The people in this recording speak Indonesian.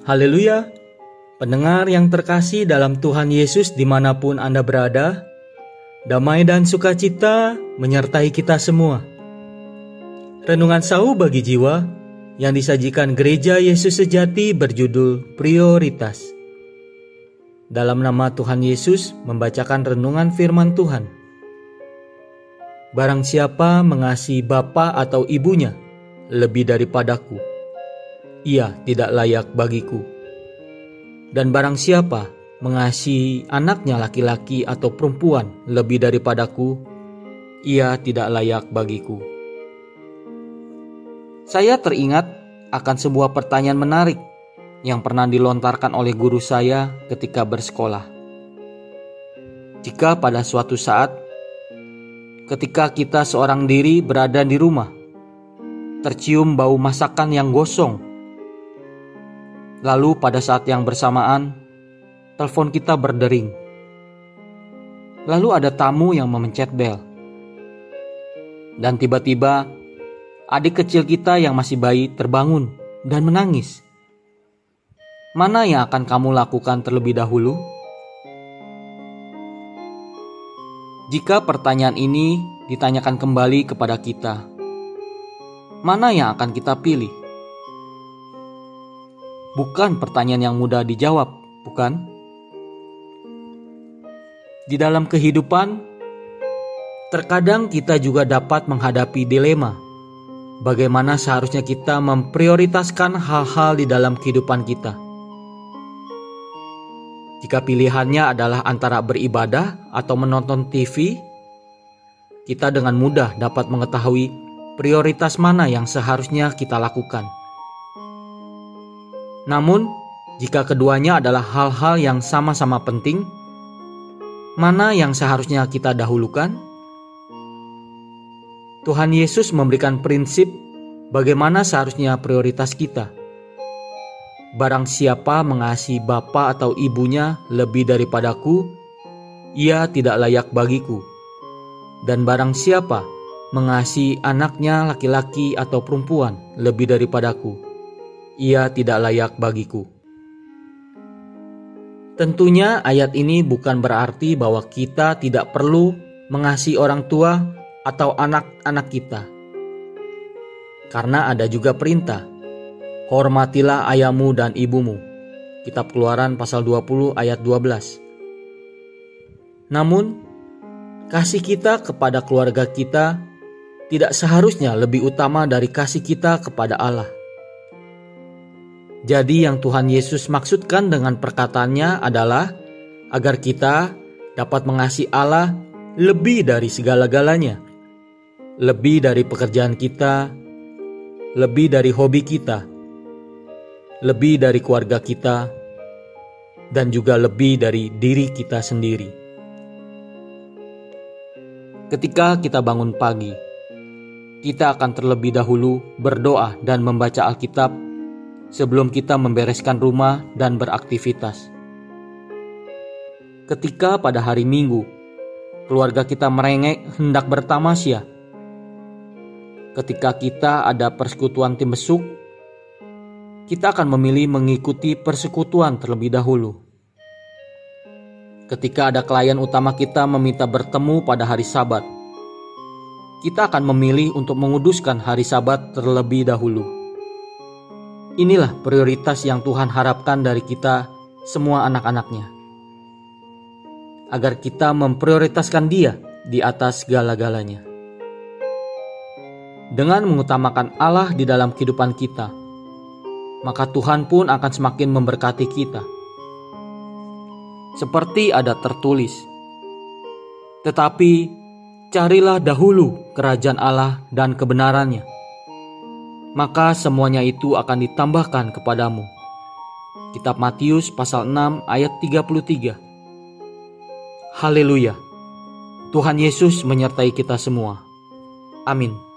Haleluya! Pendengar yang terkasih dalam Tuhan Yesus dimanapun Anda berada, damai dan sukacita menyertai kita semua. Renungan Sauh bagi jiwa yang disajikan Gereja Yesus Sejati berjudul Prioritas. Dalam nama Tuhan Yesus membacakan renungan firman Tuhan. Barang siapa mengasihi bapa atau ibunya lebih daripadaku, ia tidak layak bagiku. Dan barang siapa mengasihi anaknya laki-laki atau perempuan lebih daripadaku, ia tidak layak bagiku. Saya teringat akan sebuah pertanyaan menarik yang pernah dilontarkan oleh guru saya ketika bersekolah. Jika pada suatu saat, ketika kita seorang diri berada di rumah, tercium bau masakan yang gosong, lalu pada saat yang bersamaan, telepon kita berdering. Lalu ada tamu yang memencet bel. Dan tiba-tiba, adik kecil kita yang masih bayi terbangun dan menangis. Mana yang akan kamu lakukan terlebih dahulu? Jika pertanyaan ini ditanyakan kembali kepada kita, mana yang akan kita pilih? Bukan pertanyaan yang mudah dijawab, bukan? Di dalam kehidupan, terkadang kita juga dapat menghadapi dilema. Bagaimana seharusnya kita memprioritaskan hal-hal di dalam kehidupan kita? Jika pilihannya adalah antara beribadah atau menonton TV, kita dengan mudah dapat mengetahui prioritas mana yang seharusnya kita lakukan. Namun, jika keduanya adalah hal-hal yang sama-sama penting, mana yang seharusnya kita dahulukan? Tuhan Yesus memberikan prinsip bagaimana seharusnya prioritas kita. Barang siapa mengasihi bapa atau ibunya lebih daripadaku, ia tidak layak bagiku. Dan barang siapa mengasihi anaknya laki-laki atau perempuan lebih daripadaku, ia tidak layak bagiku. Tentunya ayat ini bukan berarti bahwa kita tidak perlu mengasihi orang tua atau anak-anak kita. Karena ada juga perintah, hormatilah ayahmu dan ibumu. Kitab Keluaran pasal 20 ayat 12. Namun, kasih kita kepada keluarga kita tidak seharusnya lebih utama dari kasih kita kepada Allah. Jadi yang Tuhan Yesus maksudkan dengan perkataannya adalah agar kita dapat mengasihi Allah lebih dari segala-galanya. Lebih dari pekerjaan kita, lebih dari hobi kita, lebih dari keluarga kita, dan juga lebih dari diri kita sendiri. Ketika kita bangun pagi, kita akan terlebih dahulu berdoa dan membaca Alkitab sebelum kita membereskan rumah dan beraktivitas. Ketika pada hari Minggu, keluarga kita merengek hendak bertamasya. Ketika kita ada persekutuan tim besuk, kita akan memilih mengikuti persekutuan terlebih dahulu. Ketika ada klien utama kita meminta bertemu pada hari Sabat, kita akan memilih untuk menguduskan hari Sabat terlebih dahulu. Inilah prioritas yang Tuhan harapkan dari kita semua anak-anaknya. Agar kita memprioritaskan Dia di atas segala-galanya. Dengan mengutamakan Allah di dalam kehidupan kita, maka Tuhan pun akan semakin memberkati kita. Seperti ada tertulis, tetapi carilah dahulu kerajaan Allah dan kebenarannya, maka semuanya itu akan ditambahkan kepadamu. Kitab Matius pasal 6 ayat 33. Haleluya. Tuhan Yesus menyertai kita semua. Amin.